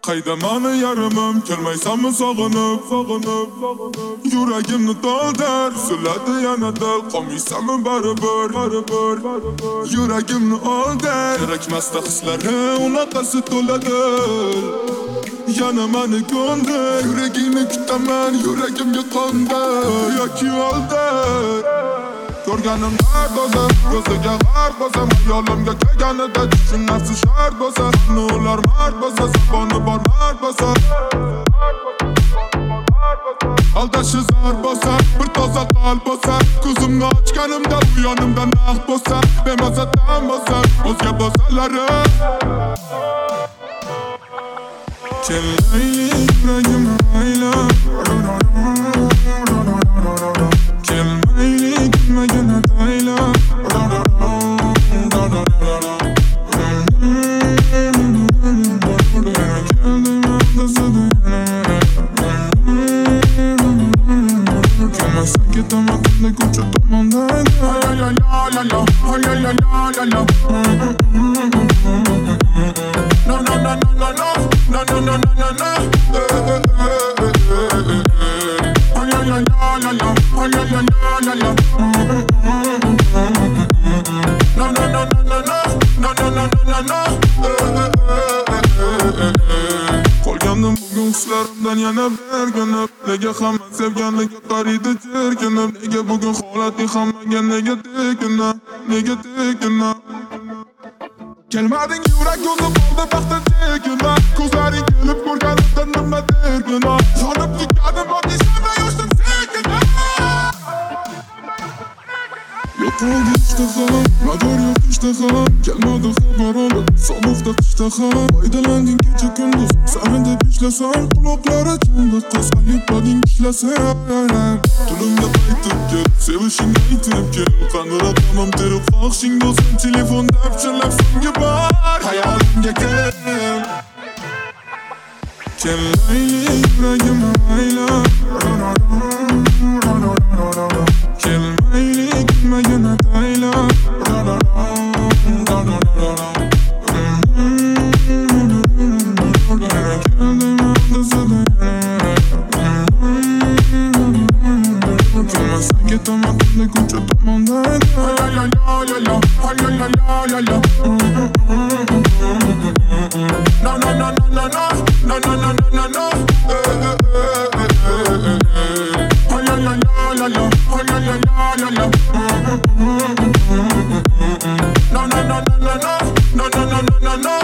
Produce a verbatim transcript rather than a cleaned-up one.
Qayda mani yarimim, kelmaysanmi sog'inib, sog'inib, sog'inib Yuragimni to'ldir, siladi yana dil, qolmaysanmi baribir, baribir Yuragimni oldir, kerakmasda hislari, unaqasi to'ladi Yana mani ko'ndir, yuragingni kutaman, yuragimga qo'ndir Yoki oldir Ko'rganim dard bo'lsa, ko'ziga g'arq bo'lsa Xayolimga kelganida tushunarsiz shart bo'lsa Qani ular mard bo'lsa, zaboni bor mard bo'lsa Aldashi zor bo'lsa, bir toza qalb bo'lsa Ko'zimni ochganimda bu yonimda naqd bo'lsa Bemazadan bo'lsa, o'zga bo'lsalari Kelmaylik yuragimni aylab Kelmaylik gulmagin ataylab Kelmasam ketaman qanday ko'cha tomonda No, no, no, no, no, no No, no, no, no, no, no Oh, la, la, la, la, la Oh, la, la, la, la, la No, no, no, no, no, no No, no, no, no, no, no Qolgandim bugun hislarimdan yana berginib Nega hamma sevganligi qariydi jerkinib Nega bugun holating hammaga nega tekina Nega tekina Kelmading yurak yo'lda bo'ldi baxtda chekina Ko'zlaring kelib ko'rganimda nima dergina Yonib ketganim bor deysam yoshdim sekina Yo'qoldi ishtaham, mador yo'q ishtaham Kelmadi xabar olib, sovuqda qishtaham Foydalanding kecha kunduz, sani deb ishlasam Quloqlari chaldi, qasqa yetmading ishlasam Tunimda qaytib kel, sevishing aytib kel Qani raqamim terib xohishing bo'lsin Telefonda pichirlab senga bor Hayolimga kel Kelmaylik yuragimni aylab Kelmaylik gulmagin ataylab Kelmasam ketaman qanday ko'cha tomonda No, no, no, no, no, no No, no, no, no, no, no Oh, la, la, la, la, la Oh, la, la, la, la, la No, no, no, no, no, no No, no, no, no, no, no